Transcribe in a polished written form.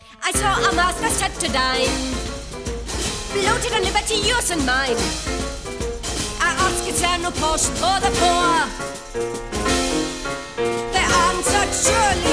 I saw our master set to dine, bloated on liberty, yours and mine. I ask it's there no portion for the poor. They answered surely